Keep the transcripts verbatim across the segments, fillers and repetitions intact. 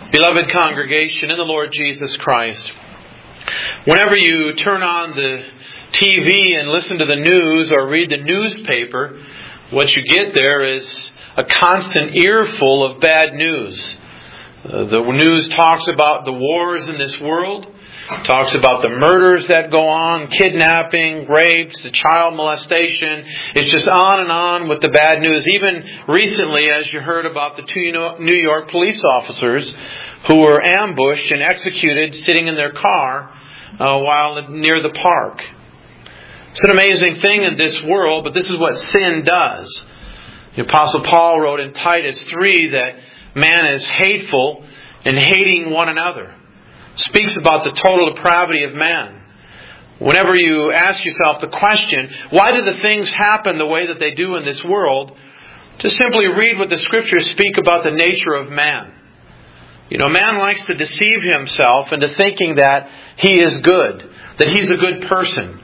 Beloved congregation in the Lord Jesus Christ, whenever you turn on the T V and listen to the news or read the newspaper, what you get there is a constant earful of bad news. Uh, the news talks about the wars in this world, talks about the murders that go on, kidnapping, rapes, the child molestation. It's just on and on with the bad news. Even recently, as you heard about the two New York police officers who were ambushed and executed sitting in their car uh, while near the park. It's an amazing thing in this world, but this is what sin does. The Apostle Paul wrote in Titus three that man is hateful and hating one another. Speaks about the total depravity of man. Whenever you ask yourself the question, why do the things happen the way that they do in this world? Just simply read what the Scriptures speak about the nature of man. You know, man likes to deceive himself into thinking that he is good, that he's a good person.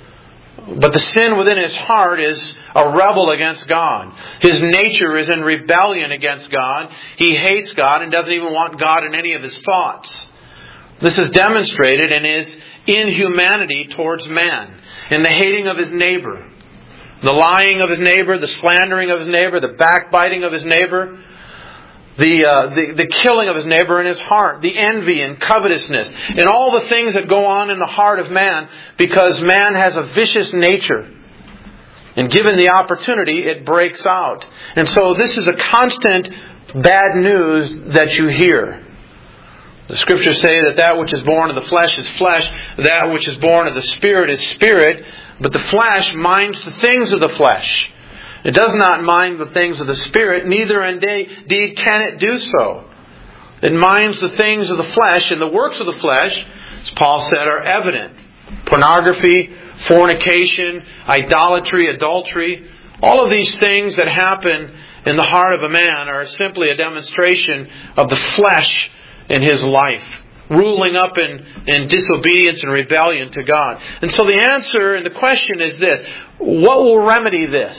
But the sin within his heart is a rebel against God. His nature is in rebellion against God. He hates God and doesn't even want God in any of his thoughts. This is demonstrated in his inhumanity towards man, in the hating of his neighbor, the lying of his neighbor, the slandering of his neighbor, the backbiting of his neighbor, the, uh, the the killing of his neighbor in his heart, the envy and covetousness, and all the things that go on in the heart of man, because man has a vicious nature. And given the opportunity, it breaks out. And so this is a constant bad news that you hear. The Scriptures say that that which is born of the flesh is flesh, that which is born of the Spirit is spirit, but the flesh minds the things of the flesh. It does not mind the things of the Spirit, neither indeed can it do so. It minds the things of the flesh, and the works of the flesh, as Paul said, are evident. Pornography, fornication, idolatry, adultery, all of these things that happen in the heart of a man are simply a demonstration of the flesh in his life, ruling up in, in disobedience and rebellion to God. And so the answer and the question is this: what will remedy this?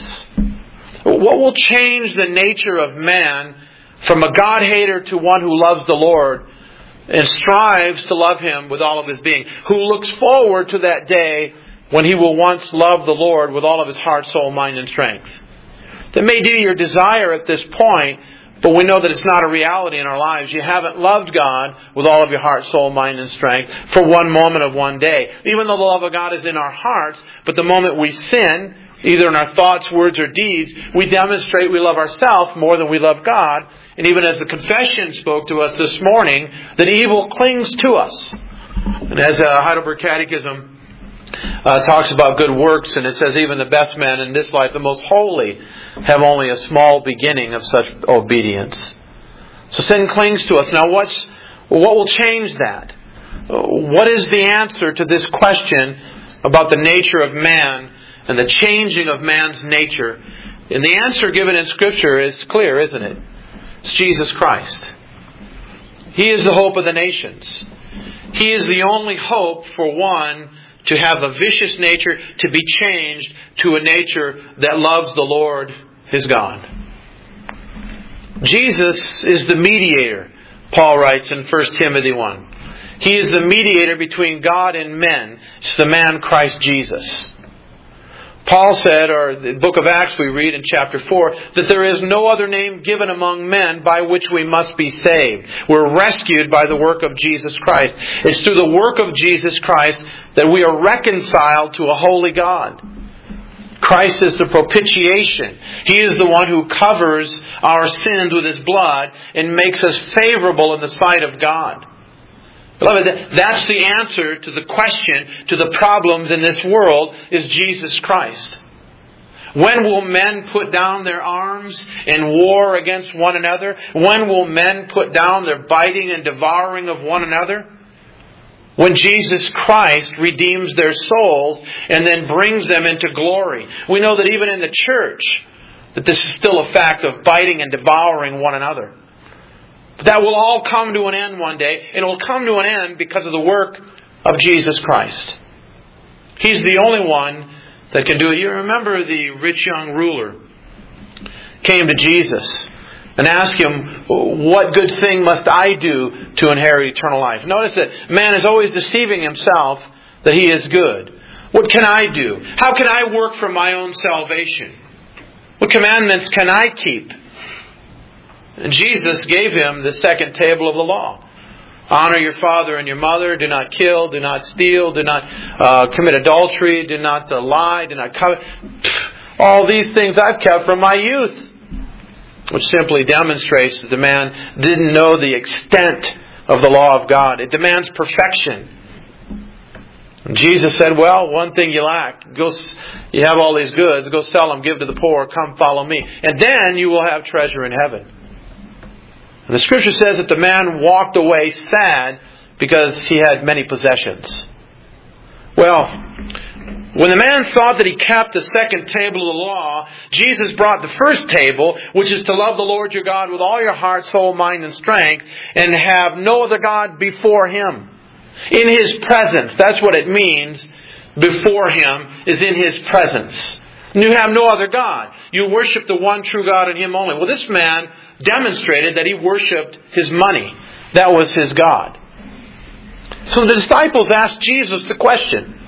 What will change the nature of man from a God-hater to one who loves the Lord and strives to love Him with all of his being, who looks forward to that day when he will once love the Lord with all of his heart, soul, mind, and strength? That may be your desire at this point, but we know that it's not a reality in our lives. You haven't loved God with all of your heart, soul, mind, and strength for one moment of one day. Even though the love of God is in our hearts, but the moment we sin, either in our thoughts, words, or deeds, we demonstrate we love ourselves more than we love God. And even as the confession spoke to us this morning, that evil clings to us. And as the Heidelberg Catechism Uh, talks about good works, and it says even the best men in this life, the most holy, have only a small beginning of such obedience. So sin clings to us. Now what's, what will change that? What is the answer to this question about the nature of man and the changing of man's nature? And the answer given in Scripture is clear, isn't it? It's Jesus Christ. He is the hope of the nations. He is the only hope for one to have a vicious nature, to be changed to a nature that loves the Lord, his God. Jesus is the mediator, Paul writes in First Timothy one. He is the mediator between God and men. It's the man Christ Jesus. Paul said, or the book of Acts we read in chapter four, that there is no other name given among men by which we must be saved. We're rescued by the work of Jesus Christ. It's through the work of Jesus Christ that we are reconciled to a holy God. Christ is the propitiation. He is the one who covers our sins with His blood and makes us favorable in the sight of God. Beloved, that's the answer to the question, to the problems in this world, is Jesus Christ. When will men put down their arms and war against one another? When will men put down their biting and devouring of one another? When Jesus Christ redeems their souls and then brings them into glory. We know that even in the church, that this is still a fact of biting and devouring one another. But that will all come to an end one day. And it will come to an end because of the work of Jesus Christ. He's the only one that can do it. You remember the rich young ruler came to Jesus and ask him, what good thing must I do to inherit eternal life? Notice that man is always deceiving himself that he is good. What can I do? How can I work for my own salvation? What commandments can I keep? And Jesus gave him the second table of the law. Honor your father and your mother. Do not kill. Do not steal. Do not uh, commit adultery. Do not uh, lie. Do not covet. All these things I've kept from my youth. Which simply demonstrates that the man didn't know the extent of the law of God. It demands perfection. And Jesus said, well, one thing you lack. Go, you have all these goods. Go sell them. Give to the poor. Come follow me. And then you will have treasure in heaven. And the Scripture says that the man walked away sad because he had many possessions. Well, when the man thought that he kept the second table of the law, Jesus brought the first table, which is to love the Lord your God with all your heart, soul, mind, and strength, and have no other God before Him. In His presence. That's what it means. Before Him is in His presence. And you have no other God. You worship the one true God and Him only. Well, this man demonstrated that he worshipped his money. That was his God. So the disciples asked Jesus the question,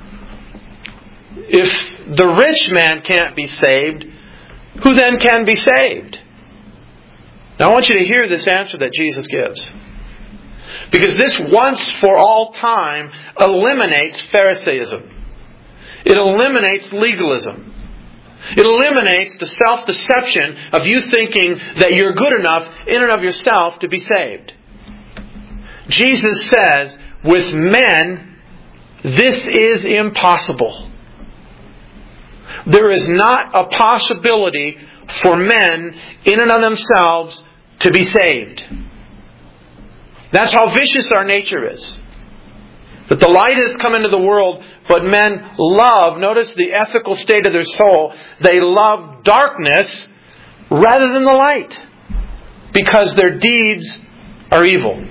if the rich man can't be saved, who then can be saved? Now I want you to hear this answer that Jesus gives. Because this once for all time eliminates Pharisaism. It eliminates legalism. It eliminates the self-deception of you thinking that you're good enough in and of yourself to be saved. Jesus says, with men, this is impossible. There is not a possibility for men in and of themselves to be saved. That's how vicious our nature is. That the light has come into the world, but men love, notice the ethical state of their soul, they love darkness rather than the light. Because their deeds are evil.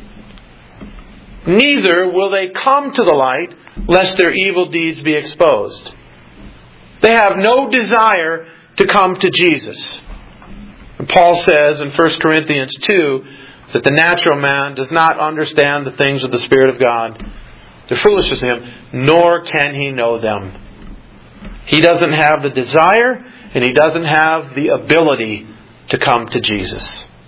Neither will they come to the light lest their evil deeds be exposed. They have no desire to come to Jesus. And Paul says in First Corinthians two that the natural man does not understand the things of the Spirit of God. They're foolishness to him, nor can he know them. He doesn't have the desire, and he doesn't have the ability to come to Jesus.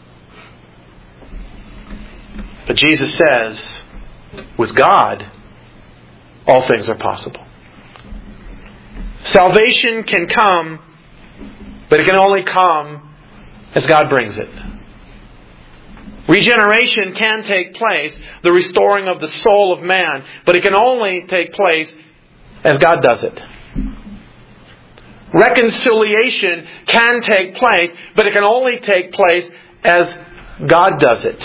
But Jesus says, with God, all things are possible. Salvation can come, but it can only come as God brings it. Regeneration can take place, the restoring of the soul of man, but it can only take place as God does it. Reconciliation can take place, but it can only take place as God does it.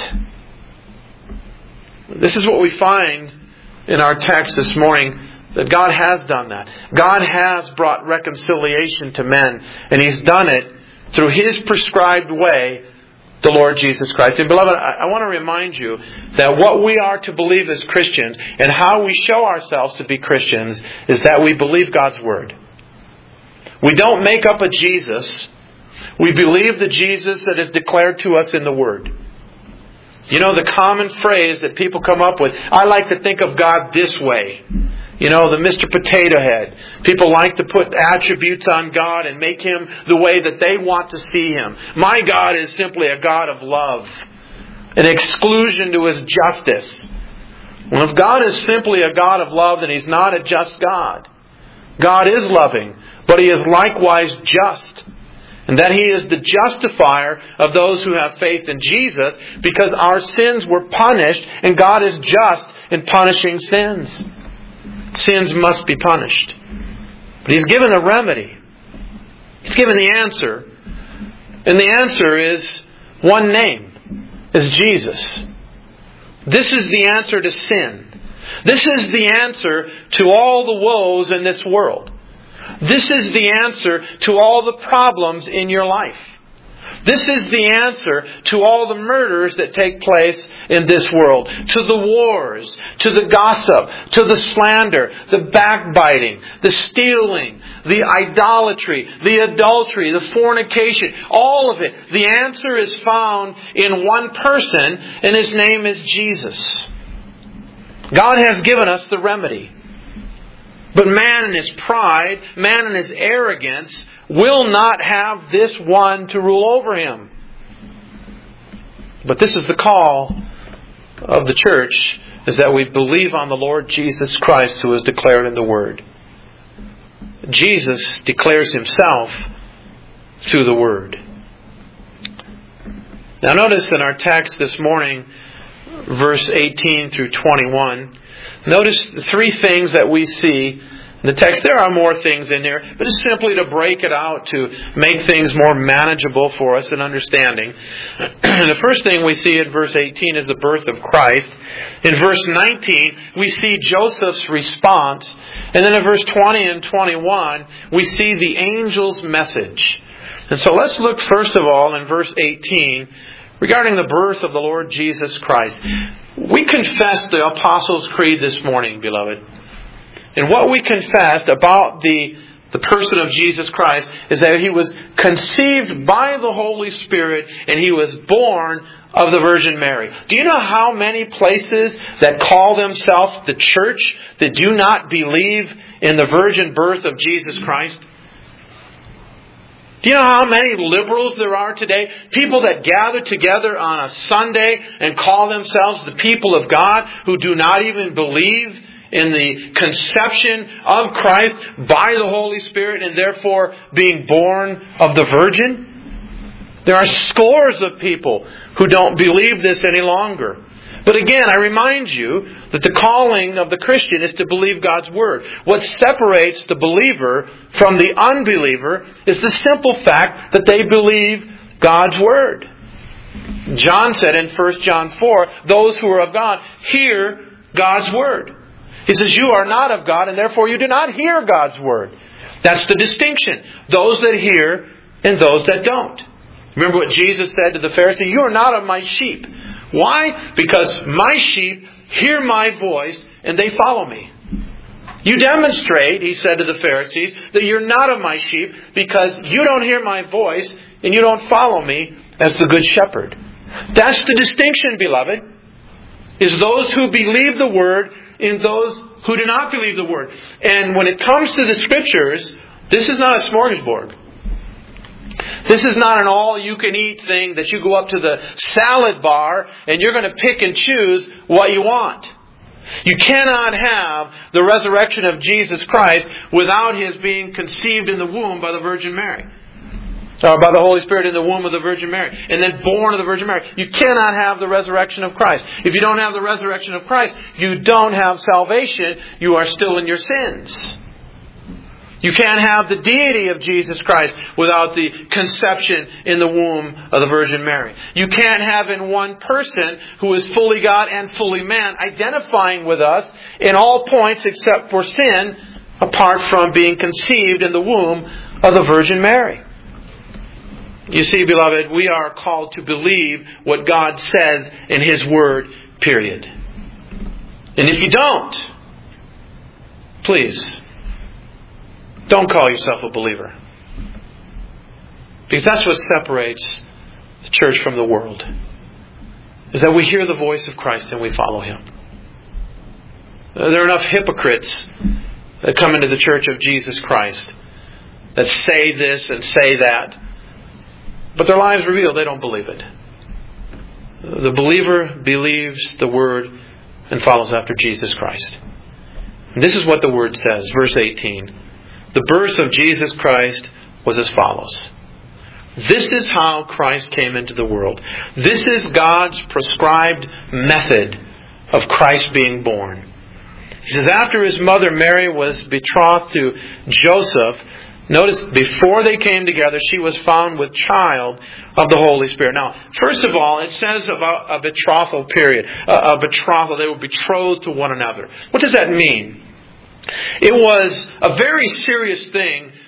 This is what we find in our text this morning, that God has done that. God has brought reconciliation to men, and He's done it through His prescribed way, the Lord Jesus Christ. And beloved, I want to remind you that what we are to believe as Christians and how we show ourselves to be Christians is that we believe God's Word. We don't make up a Jesus. We believe the Jesus that is declared to us in the Word. You know, the common phrase that people come up with, I like to think of God this way. You know, the Mister Potato Head. People like to put attributes on God and make Him the way that they want to see Him. My God is simply a God of love. An exclusion to His justice. Well, if God is simply a God of love, then He's not a just God. God is loving, but He is likewise just. And that He is the justifier of those who have faith in Jesus, because our sins were punished, and God is just in punishing sins. Sins must be punished. But He's given a remedy. He's given the answer. And the answer is one name. Is Jesus. This is the answer to sin. This is the answer to all the woes in this world. This is the answer to all the problems in your life. This is the answer to all the murders that take place in this world. To the wars, to the gossip, to the slander, the backbiting, the stealing, the idolatry, the adultery, the fornication, all of it. The answer is found in one person, and His name is Jesus. God has given us the remedy. But man in his pride, man in his arrogance, will not have this one to rule over him. But this is the call of the church, is that we believe on the Lord Jesus Christ, who is declared in the Word. Jesus declares Himself through the Word. Now notice in our text this morning, verse eighteen through twenty-one, notice three things that we see in the text. There are more things in there, but it's simply to break it out to make things more manageable for us in understanding. The first thing we see in verse eighteen is the birth of Christ. In verse nineteen, we see Joseph's response. And then in verse twenty and twenty-one, we see the angel's message. And so let's look first of all in verse eighteen regarding the birth of the Lord Jesus Christ. We confessed the Apostles' Creed this morning, beloved. And what we confessed about the, the person of Jesus Christ is that He was conceived by the Holy Spirit and He was born of the Virgin Mary. Do you know how many places that call themselves the church that do not believe in the virgin birth of Jesus Christ? Do you know how many liberals there are today? People that gather together on a Sunday and call themselves the people of God, who do not even believe in the conception of Christ by the Holy Spirit and therefore being born of the Virgin. There are scores of people who don't believe this any longer. But again, I remind you that the calling of the Christian is to believe God's Word. What separates the believer from the unbeliever is the simple fact that they believe God's Word. John said in First John four, those who are of God hear God's Word. He says, you are not of God, and therefore you do not hear God's Word. That's the distinction. Those that hear and those that don't. Remember what Jesus said to the Pharisee? You are not of my sheep. Why? Because my sheep hear my voice and they follow me. You demonstrate, he said to the Pharisees, that you're not of my sheep because you don't hear my voice and you don't follow me as the good shepherd. That's the distinction, beloved, is those who believe the Word and those who do not believe the Word. And when it comes to the Scriptures, this is not a smorgasbord. This is not an all-you-can-eat thing that you go up to the salad bar and you're going to pick and choose what you want. You cannot have the resurrection of Jesus Christ without His being conceived in the womb by the Virgin Mary. Or by the Holy Spirit in the womb of the Virgin Mary. And then born of the Virgin Mary. You cannot have the resurrection of Christ. If you don't have the resurrection of Christ, you don't have salvation. You are still in your sins. You can't have the deity of Jesus Christ without the conception in the womb of the Virgin Mary. You can't have in one person who is fully God and fully man identifying with us in all points except for sin, apart from being conceived in the womb of the Virgin Mary. You see, beloved, we are called to believe what God says in His Word, period. And if you don't, please, don't call yourself a believer. Because that's what separates the church from the world. Is that we hear the voice of Christ and we follow Him. There are enough hypocrites that come into the church of Jesus Christ that say this and say that, but their lives reveal they don't believe it. The believer believes the Word and follows after Jesus Christ. And this is what the Word says, verse eighteen. The birth of Jesus Christ was as follows. This is how Christ came into the world. This is God's prescribed method of Christ being born. He says, after His mother Mary was betrothed to Joseph, notice, before they came together, she was found with child of the Holy Spirit. Now, first of all, it says about a betrothal period. A, a betrothal, they were betrothed to one another. What does that mean? It was a very serious thing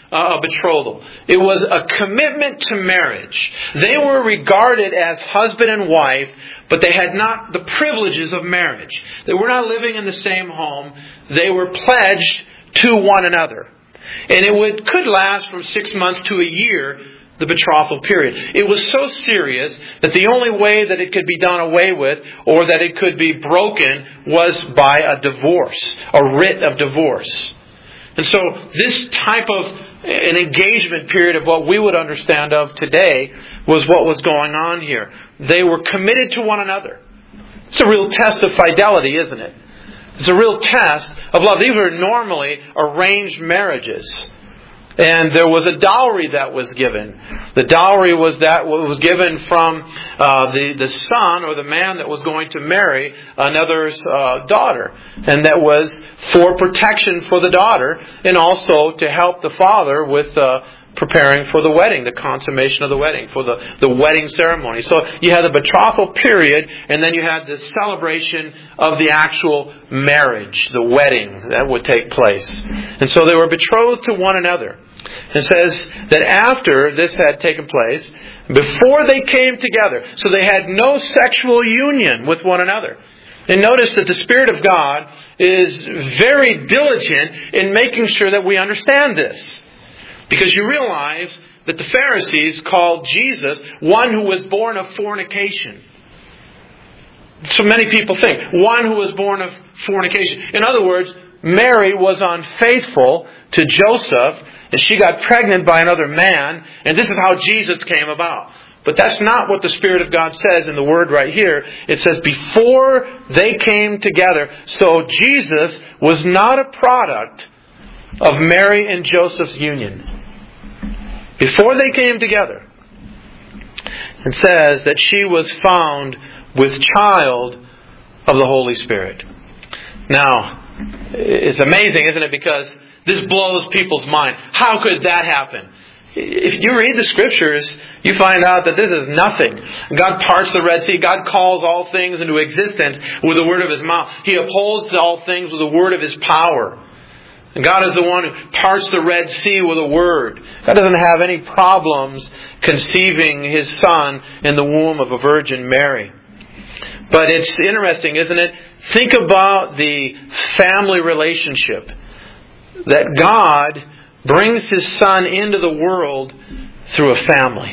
a betrothal. It was a commitment to marriage. They were regarded as husband and wife, but they had not the privileges of marriage. They were not living in the same home. They were pledged to one another. And it would could last from six months to a year, the betrothal period. It was so serious that the only way that it could be done away with or that it could be broken was by a divorce, a writ of divorce. And so this type of an engagement period of what we would understand of today was what was going on here. They were committed to one another. It's a real test of fidelity, isn't it? It's a real test of love. These were normally arranged marriages. And there was a dowry that was given. The dowry was that was given from uh, the, the son or the man that was going to marry another's uh, daughter. And that was for protection for the daughter and also to help the father with uh, preparing for the wedding, the consummation of the wedding, for the, the wedding ceremony. So you had the betrothal period and then you had the celebration of the actual marriage, the wedding that would take place. And so they were betrothed to one another. It says that after this had taken place, before they came together, so they had no sexual union with one another. And notice that the Spirit of God is very diligent in making sure that we understand this. Because you realize that the Pharisees called Jesus one who was born of fornication. So many people think, one who was born of fornication. In other words, Mary was unfaithful to Joseph, and she got pregnant by another man, and this is how Jesus came about. But that's not what the Spirit of God says in the Word right here. It says before they came together. So Jesus was not a product of Mary and Joseph's union. Before they came together. It says that she was found with child of the Holy Spirit. Now, it's amazing, isn't it? Because this blows people's mind. How could that happen? If you read the Scriptures, you find out that this is nothing. God parts the Red Sea. God calls all things into existence with the word of His mouth. He upholds all things with the word of His power. And God is the one who parts the Red Sea with a word. God doesn't have any problems conceiving His Son in the womb of a Virgin Mary. But it's interesting, isn't it? Think about the family relationship. That God brings His Son into the world through a family.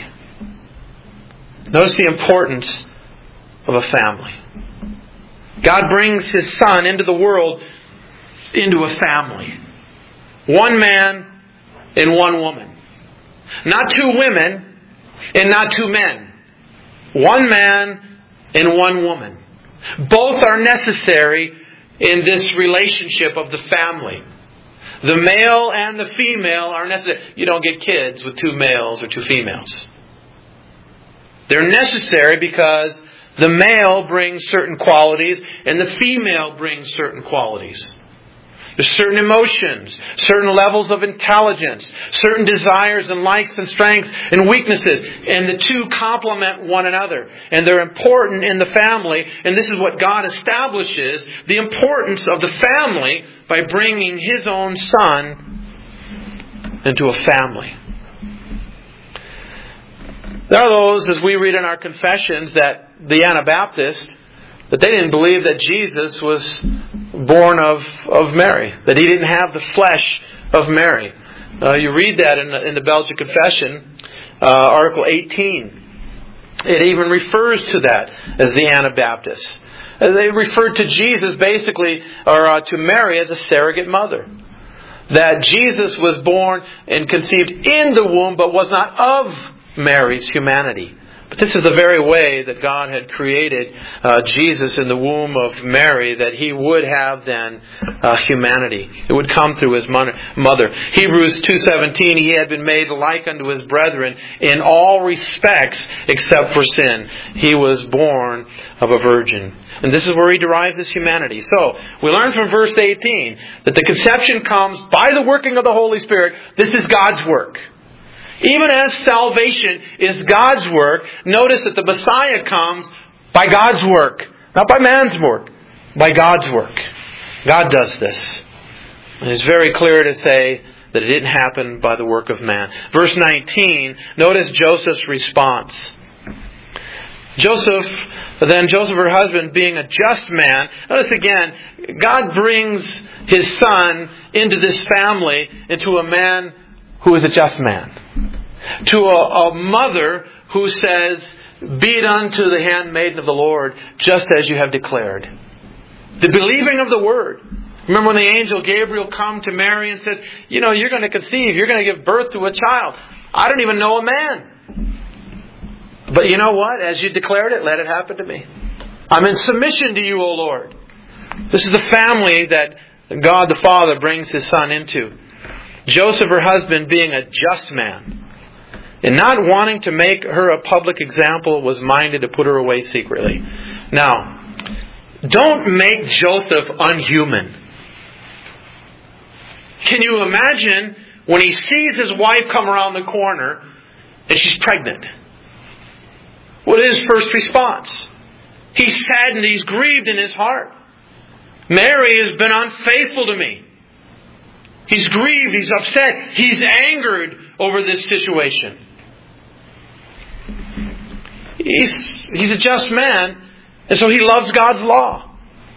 Notice the importance of a family. God brings His Son into the world into a family. One man and one woman. Not two women and not two men. One man and one woman. Both are necessary in this relationship of the family. The male and the female are necessary. You don't get kids with two males or two females. They're necessary because the male brings certain qualities and the female brings certain qualities. There's certain emotions, certain levels of intelligence, certain desires and likes and strengths and weaknesses. And the two complement one another. And they're important in the family. And this is what God establishes, the importance of the family by bringing His own Son into a family. There are those, as we read in our confessions, that the Anabaptists, that they didn't believe that Jesus was born of, of Mary. That He didn't have the flesh of Mary. Uh, you read that in the, in the Belgian Confession, uh, Article eighteen. It even refers to that as the Anabaptists. Uh, they referred to Jesus basically, or uh, to Mary as a surrogate mother. That Jesus was born and conceived in the womb, but was not of Mary's humanity. But this is the very way that God had created uh, Jesus in the womb of Mary, that He would have then uh, humanity. It would come through His mother. Hebrews two seventeen, He had been made like unto His brethren in all respects except for sin. He was born of a virgin. And this is where He derives His humanity. So, we learn from verse eighteen that the conception comes by the working of the Holy Spirit. This is God's work. Even as salvation is God's work, notice that the Messiah comes by God's work. Not by man's work. By God's work. God does this. And it's very clear to say that it didn't happen by the work of man. Verse nineteen, notice Joseph's response. Joseph, then Joseph, her husband, being a just man. Notice again, God brings His son into this family, into a man who is a just man. To a, a mother who says, "Be it unto the handmaiden of the Lord, just as you have declared." The believing of the word. Remember when the angel Gabriel come to Mary and said, "You know, you're going to conceive, you're going to give birth to a child. I don't even know a man. But you know what? As you declared it, let it happen to me. I'm in submission to you, O Lord." This is the family that God the Father brings His Son into. Joseph, her husband, being a just man, and not wanting to make her a public example, was minded to put her away secretly. Now, don't make Joseph unhuman. Can you imagine when he sees his wife come around the corner and she's pregnant? What is his first response? He's saddened, he's grieved in his heart. Mary has been unfaithful to me. He's grieved, he's upset, he's angered over this situation. He's, he's a just man, and so he loves God's law.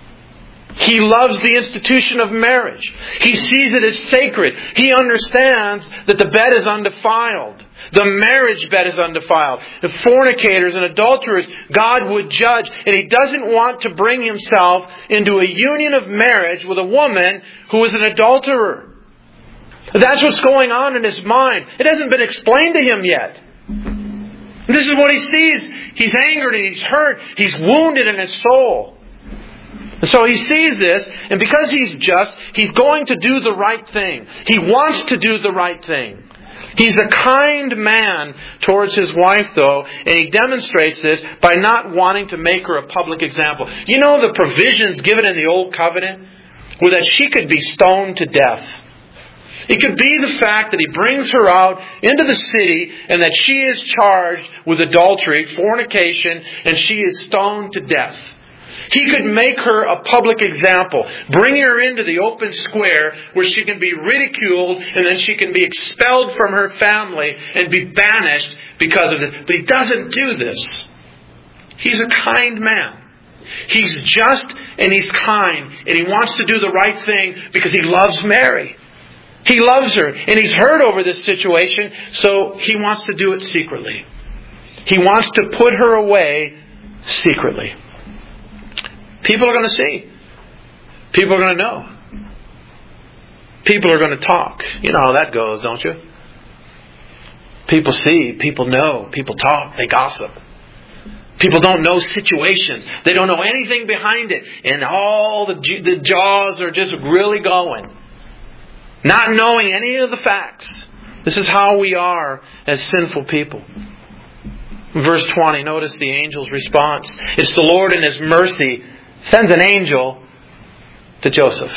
He loves the institution of marriage. He sees it as sacred. He understands that the bed is undefiled. The marriage bed is undefiled. The fornicators and adulterers, God would judge. And He doesn't want to bring Himself into a union of marriage with a woman who is an adulterer. That's what's going on in his mind. It hasn't been explained to him yet. This is what he sees. He's angered and he's hurt. He's wounded in his soul. And so he sees this, and because he's just, he's going to do the right thing. He wants to do the right thing. He's a kind man towards his wife, though, and he demonstrates this by not wanting to make her a public example. You know the provisions given in the Old Covenant were that she could be stoned to death. It could be the fact that he brings her out into the city and that she is charged with adultery, fornication, and she is stoned to death. He could make her a public example, bring her into the open square where she can be ridiculed and then she can be expelled from her family and be banished because of it. But he doesn't do this. He's a kind man. He's just and he's kind, and he wants to do the right thing because he loves Mary. He loves her, and he's hurt over this situation, so he wants to do it secretly. He wants to put her away secretly. People are going to see. People are going to know. People are going to talk. You know how that goes, don't you? People see, people know, people talk, they gossip. People don't know situations. They don't know anything behind it. And all the, the jaws are just really going. Not knowing any of the facts. This is how we are as sinful people. Verse twenty, notice the angel's response. It's the Lord in His mercy sends an angel to Joseph.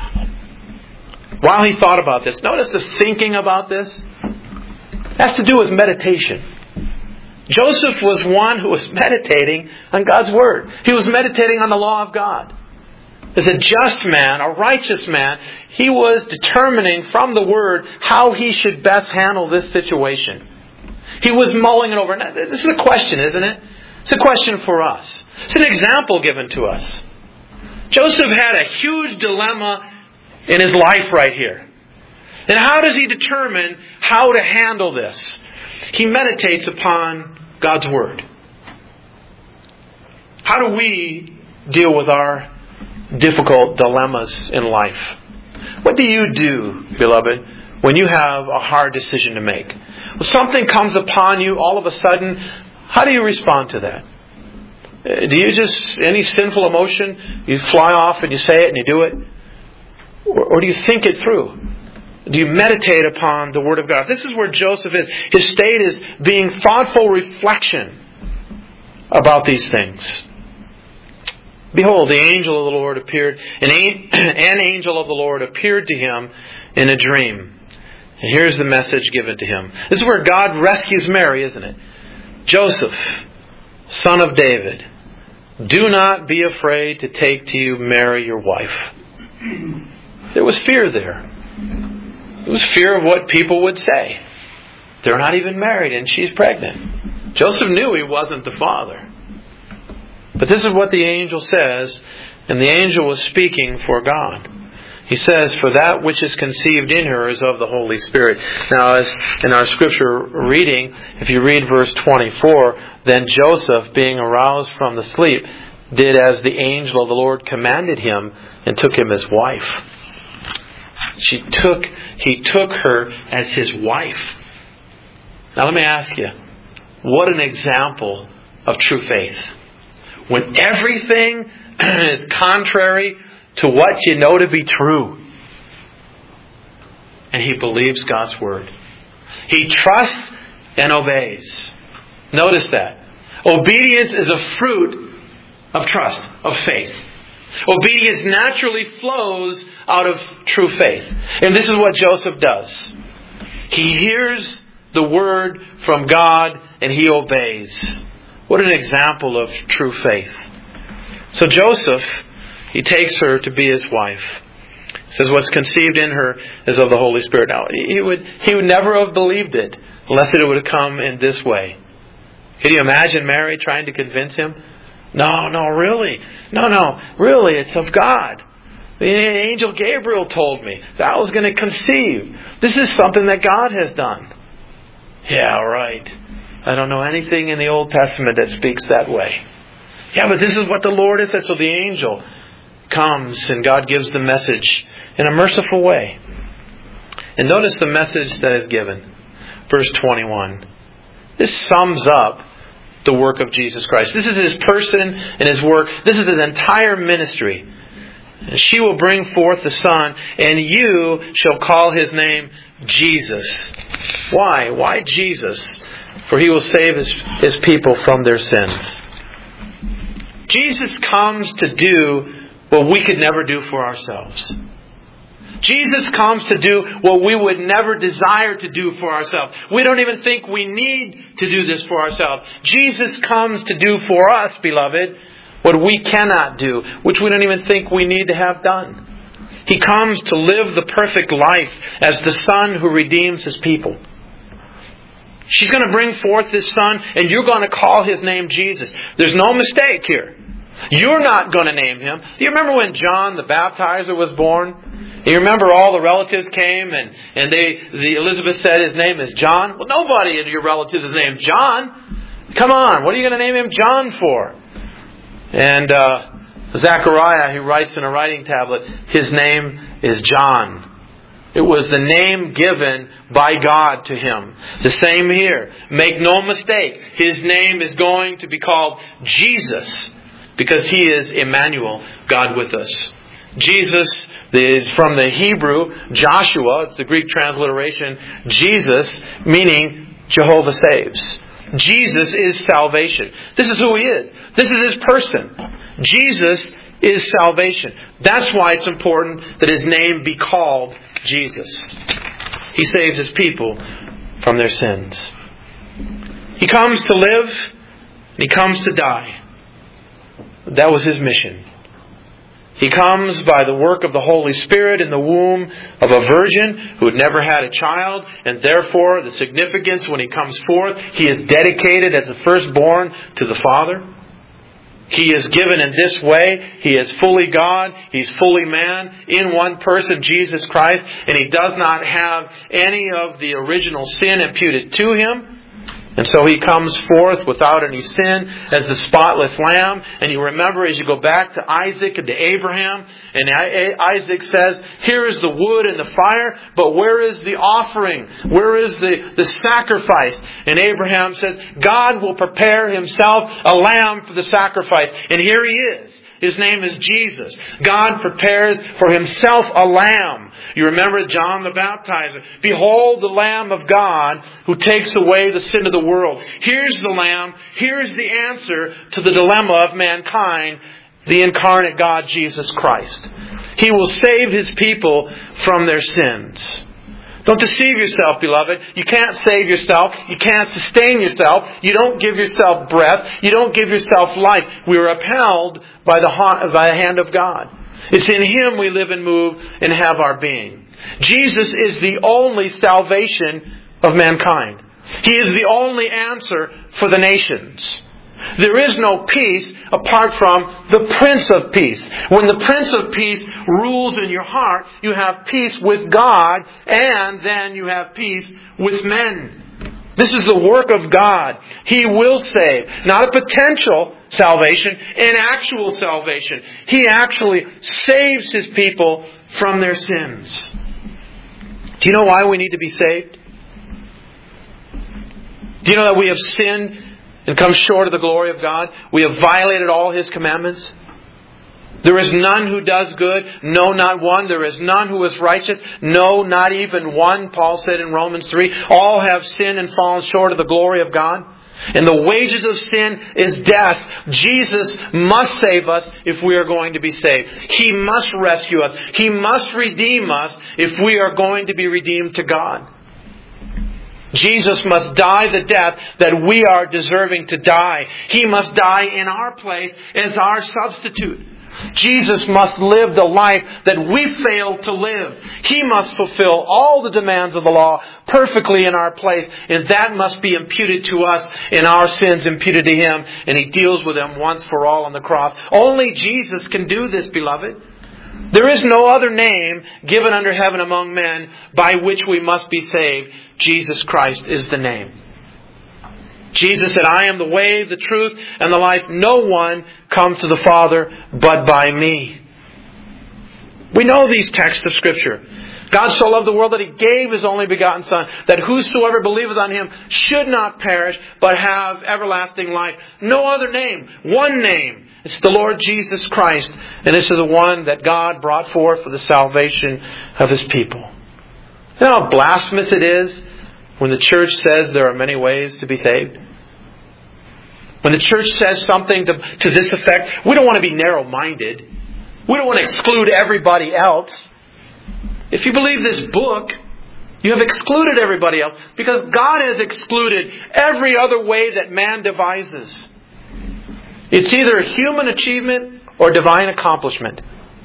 While he thought about this, notice the thinking about this. It has to do with meditation. Joseph was one who was meditating on God's Word. He was meditating on the law of God. As a just man, a righteous man, he was determining from the Word how he should best handle this situation. He was mulling it over. Now, this is a question, isn't it? It's a question for us. It's an example given to us. Joseph had a huge dilemma in his life right here. And how does he determine how to handle this? He meditates upon God's Word. How do we deal with our difficult dilemmas in life? What do you do, beloved, when you have a hard decision to make? When something comes upon you all of a sudden, how do you respond to that? Do you just, any sinful emotion, you fly off and you say it and you do it? Or, or do you think it through? Do you meditate upon the Word of God? This is where Joseph is. His state is being thoughtful reflection about these things. Behold, the angel of the Lord appeared, an angel of the Lord appeared to him in a dream. And here's the message given to him. This is where God rescues Mary, isn't it? Joseph, son of David, do not be afraid to take to you Mary, your wife. There was fear there. It was fear of what people would say. They're not even married and she's pregnant. Joseph knew he wasn't the father. But this is what the angel says, and the angel was speaking for God. He says, "For that which is conceived in her is of the Holy Spirit." Now, as in our scripture reading, if you read verse twenty-four, "Then Joseph, being aroused from the sleep, did as the angel of the Lord commanded him, and took him as wife." She took, he took her as his wife. Now let me ask you, what an example of true faith. When everything is contrary to what you know to be true. And he believes God's Word. He trusts and obeys. Notice that. Obedience is a fruit of trust, of faith. Obedience naturally flows out of true faith. And this is what Joseph does. He hears the Word from God and he obeys. What an example of true faith. So Joseph, he takes her to be his wife. He says what's conceived in her is of the Holy Spirit. Now, he would, he would never have believed it unless it would have come in this way. Can you imagine Mary trying to convince him? No, no, really. No, no, really, it's of God. The angel Gabriel told me that I was going to conceive. This is something that God has done. Yeah, right. I don't know anything in the Old Testament that speaks that way. Yeah, but this is what the Lord has said. So the angel comes and God gives the message in a merciful way. And notice the message that is given. Verse twenty-one. This sums up the work of Jesus Christ. This is His person and His work. This is His entire ministry. And she will bring forth the Son, and you shall call His name Jesus. Why? Why Jesus? For He will save His, His people from their sins. Jesus comes to do what we could never do for ourselves. Jesus comes to do what we would never desire to do for ourselves. We don't even think we need to do this for ourselves. Jesus comes to do for us, beloved, what we cannot do, which we don't even think we need to have done. He comes to live the perfect life as the Son who redeems His people. She's going to bring forth this Son, and you're going to call His name Jesus. There's no mistake here. You're not going to name Him. Do you remember when John the Baptizer was born? You remember all the relatives came and, and they the Elizabeth said his name is John? Well, nobody of your relatives is named John. Come on, what are you going to name him John for? And uh, Zechariah, he writes in a writing tablet, his name is John. It was the name given by God to him. The same here. Make no mistake, his name is going to be called Jesus. Because He is Emmanuel, God with us. Jesus is from the Hebrew, Joshua, it's the Greek transliteration, Jesus, meaning Jehovah saves. Jesus is salvation. This is who He is. This is His person. Jesus is salvation. That's why it's important that His name be called Jesus. He saves His people from their sins. He comes to live, and He comes to die. That was His mission. He comes by the work of the Holy Spirit in the womb of a virgin who had never had a child, and therefore the significance when He comes forth, He is dedicated as the firstborn to the Father. He is given in this way. He is fully God. He's fully man in one person, Jesus Christ, and He does not have any of the original sin imputed to Him. And so He comes forth without any sin as the spotless lamb. And you remember as you go back to Isaac and to Abraham, and Isaac says, here is the wood and the fire, but where is the offering? Where is the, the sacrifice? And Abraham says, God will prepare Himself a lamb for the sacrifice. And here He is. His name is Jesus. God prepares for Himself a lamb. You remember John the Baptizer. Behold the Lamb of God who takes away the sin of the world. Here's the Lamb. Here's the answer to the dilemma of mankind. The incarnate God, Jesus Christ. He will save His people from their sins. Don't deceive yourself, beloved. You can't save yourself. You can't sustain yourself. You don't give yourself breath. You don't give yourself life. We are upheld by the, by the hand of God. It's in Him we live and move and have our being. Jesus is the only salvation of mankind. He is the only answer for the nations. There is no peace apart from the Prince of Peace. When the Prince of Peace rules in your heart, you have peace with God, and then you have peace with men. This is the work of God. He will save. Not a potential salvation, an actual salvation. He actually saves His people from their sins. Do you know why we need to be saved? Do you know that we have sinned and come short of the glory of God? We have violated all His commandments. There is none who does good. No, not one. There is none who is righteous. No, not even one. Paul said in Romans three, all have sinned and fallen short of the glory of God. And the wages of sin is death. Jesus must save us if we are going to be saved. He must rescue us. He must redeem us if we are going to be redeemed to God. Jesus must die the death that we are deserving to die. He must die in our place as our substitute. Jesus must live the life that we failed to live. He must fulfill all the demands of the law perfectly in our place, and that must be imputed to us and our sins imputed to Him, and He deals with them once for all on the cross. Only Jesus can do this, beloved. There is no other name given under heaven among men by which we must be saved. Jesus Christ is the name. Jesus said, I am the way, the truth, and the life. No one comes to the Father but by me. We know these texts of Scripture. God so loved the world that He gave His only begotten Son, that whosoever believeth on Him should not perish, but have everlasting life. No other name. One name. It's the Lord Jesus Christ. And this is the one that God brought forth for the salvation of His people. You know how blasphemous it is when the church says there are many ways to be saved? When the church says something to, to this effect, we don't want to be narrow-minded. We don't want to exclude everybody else. If you believe this book, you have excluded everybody else because God has excluded every other way that man devises. It's either human achievement or divine accomplishment.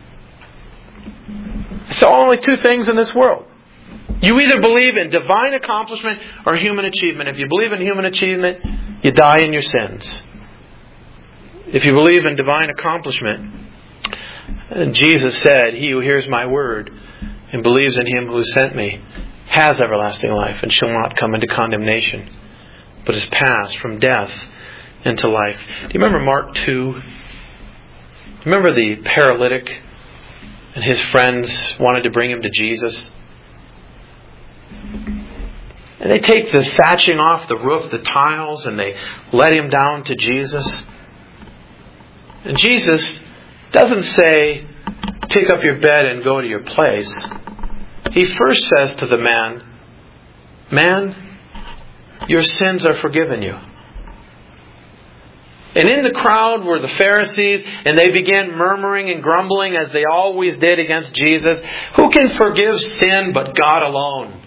So only two things in this world. You either believe in divine accomplishment or human achievement. If you believe in human achievement, you die in your sins. If you believe in divine accomplishment, and Jesus said, he who hears my word and believes in Him who sent me has everlasting life and shall not come into condemnation, but is passed from death into life. Do you remember Mark two? Remember the paralytic and his friends wanted to bring him to Jesus? And they take the thatching off the roof, the tiles, and they let him down to Jesus. And Jesus doesn't say, pick up your bed and go to your place. He first says to the man, man, your sins are forgiven you. And in the crowd were the Pharisees, and they began murmuring and grumbling as they always did against Jesus. Who can forgive sin but God alone?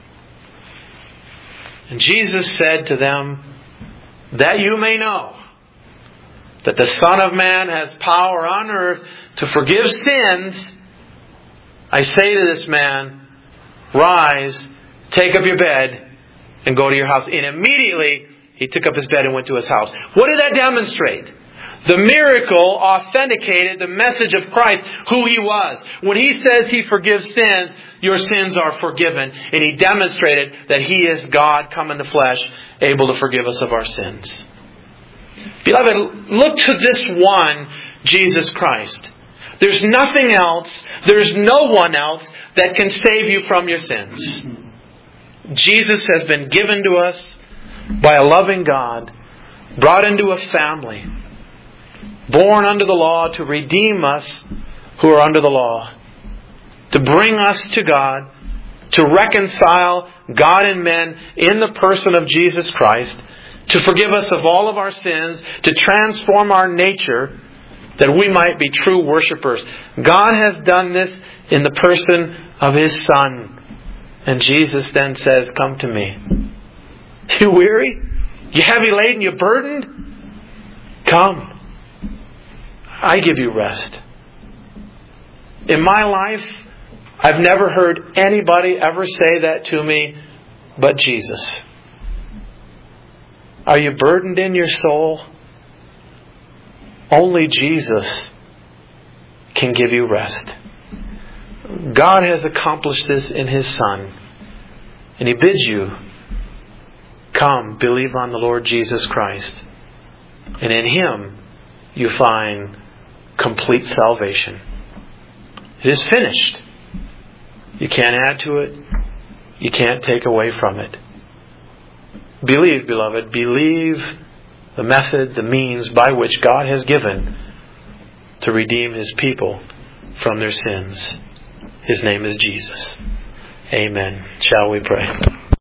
And Jesus said to them, that you may know that the Son of Man has power on earth to forgive sins, I say to this man, rise, take up your bed, and go to your house. And immediately he took up his bed and went to his house. What did that demonstrate? The miracle authenticated the message of Christ, who He was. When He says He forgives sins, your sins are forgiven. And He demonstrated that He is God come in the flesh, able to forgive us of our sins. Beloved, look to this one, Jesus Christ. There's nothing else, there's no one else that can save you from your sins. Jesus has been given to us by a loving God, brought into a family, born under the law to redeem us who are under the law, to bring us to God, to reconcile God and men in the person of Jesus Christ, to forgive us of all of our sins, to transform our nature that we might be true worshipers. God has done this in the person of His Son. And Jesus then says, come to me. You weary? You heavy laden? You burdened? Come. I give you rest. In my life, I've never heard anybody ever say that to me but Jesus. Are you burdened in your soul? Only Jesus can give you rest. God has accomplished this in His Son. And He bids you, come, believe on the Lord Jesus Christ. And in Him you find complete salvation. It is finished. You can't add to it. You can't take away from it. Believe, beloved, believe the method, the means by which God has given to redeem His people from their sins. His name is Jesus. Amen. Shall we pray?